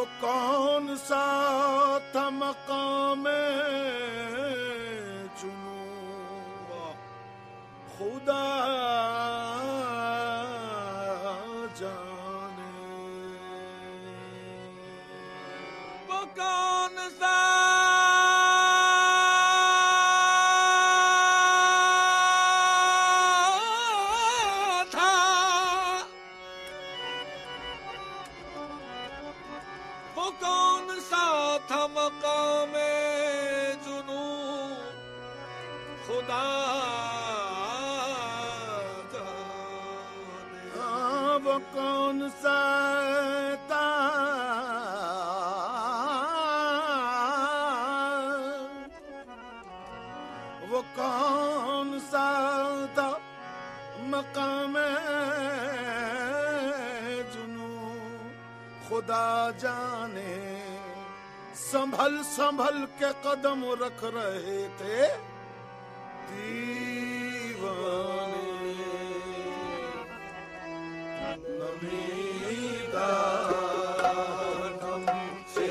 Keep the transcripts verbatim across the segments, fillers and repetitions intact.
वो कौन सा था मकाम जुनून खुदा जाने। वो कौन सा था, वो कौन सा था मकाम जुनून खुदा वो कौन सा था, वो कौन सा था मकाम जुनून खुदा जाने। संभल संभल के कदम रख रहे थे दीवाने। नमीदा से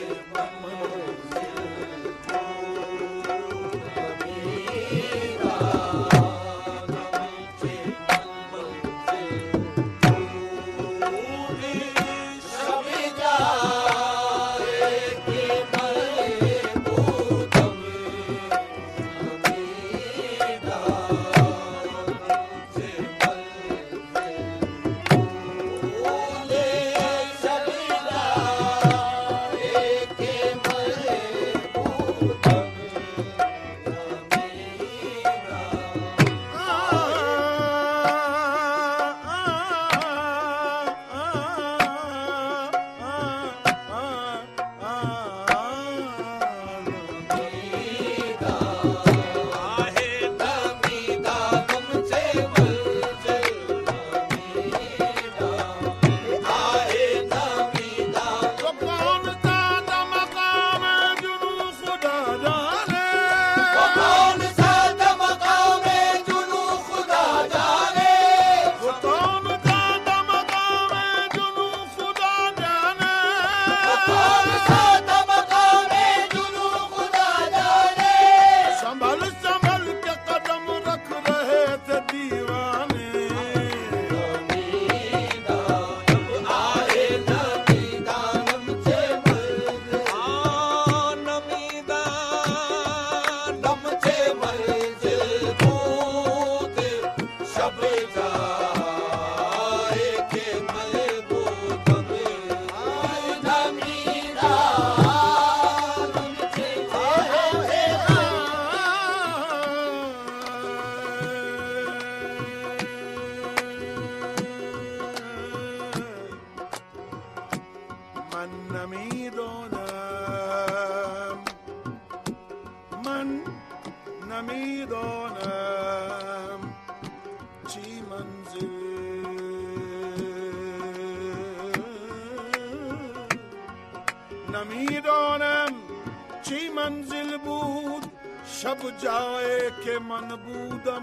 नमीदोनम ची मंजिल बूद शब जाए के मन बूदम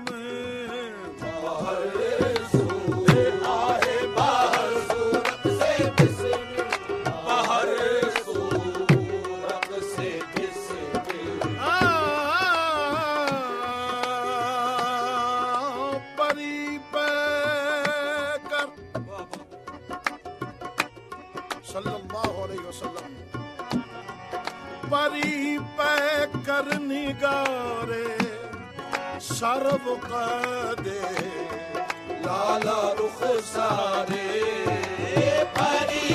बाहर सूरत आहे बाहर सूरत से किसने बाहर सूरत से किसने परी पैकर सल्लल्लाहु अलैहि वसल्लम परी पैकर निगारे शर्ब कदे लाला रुख सारे परी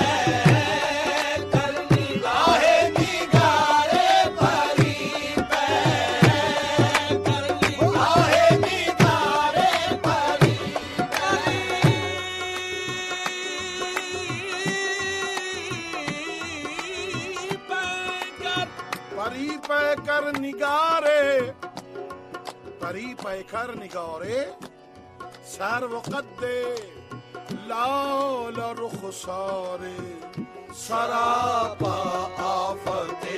पैकर निगाहे निगारे परी पैकर निगाहे निगारे परी पैकर परी पैकर निगारे परी पैकर निगारे सर्व कद्दे लाल रुख सारे सरापा आफते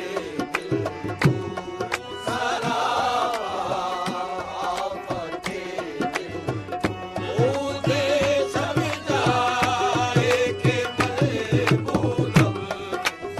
सरापा आफते ओदे सब जाए के महबूब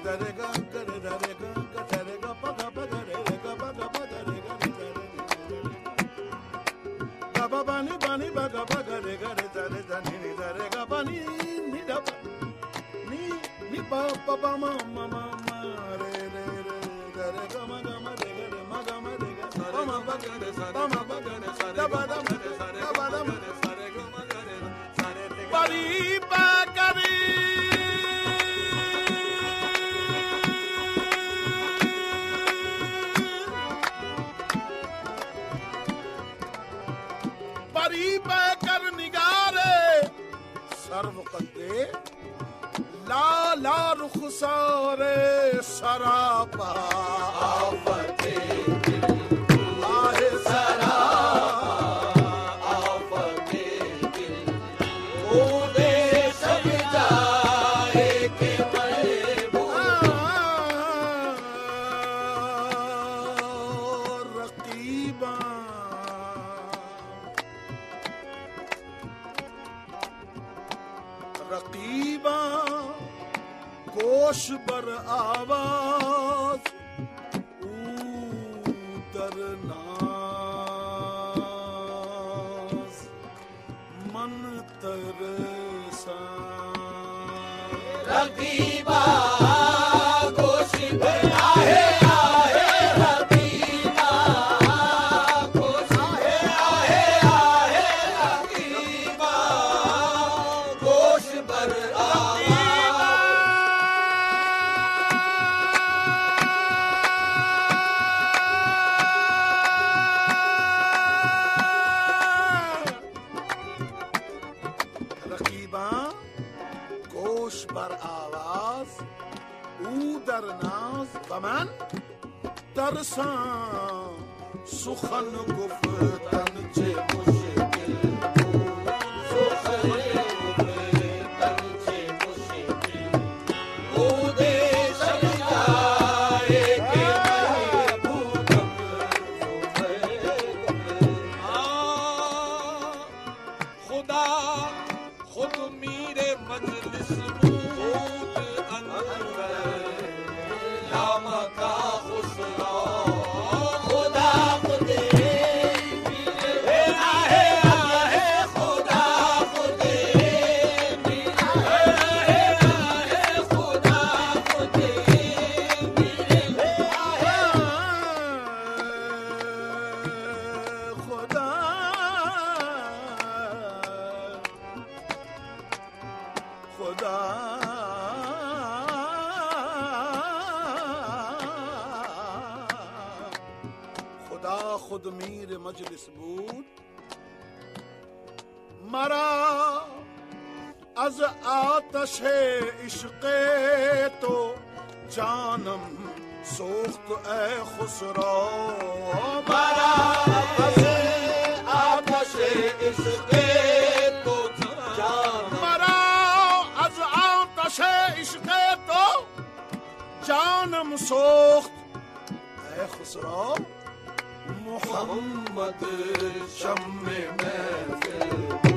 रे गा रे रे रे गा रे गा प गा प गा रे रे गा प गा प गा रे गा रे रे गा ब ब नि ब नि ब गा प गा रे गा रे रे रे नि नि रे गा ब नि नि द नि नि प प प म म म म रे रे रे रे गा म गा म रे गा रे म गा म रे गा प म प गा रे सा रे प म प गा रे सा रे ग म रे सा रे ग म रे सा रे ग म रे सा रे रे बड़ी बा करी कर निगारे सर्व कते लाला रुखसारे सरापा आफते दिल आहे सरापा आफते दिल ओदे सब जाए के महबूब रकीबा रकीबा गोश बर आवाज ऊदर नाज मन तरसा रकीबा गोश बर आहे आहे रकीबा गोश आहे आहे आहे रकीबा गोश बर आवाज ऊदर नाज बमन तरसा सुखन गुफ्तन चे मुश्किल सुखन गुफ्तन चे मुश्किल ऊदे सब जाए के महबूब खुदा खुद मेरे मजलिस खुद मीर मजलिस بود مرا از آتش عشق تو جانم سوخت ای خسرو مرا از آتش عشق تو جانم مرا از آتش عشق تو جانم سوخت ای خسرو محمد شم محفل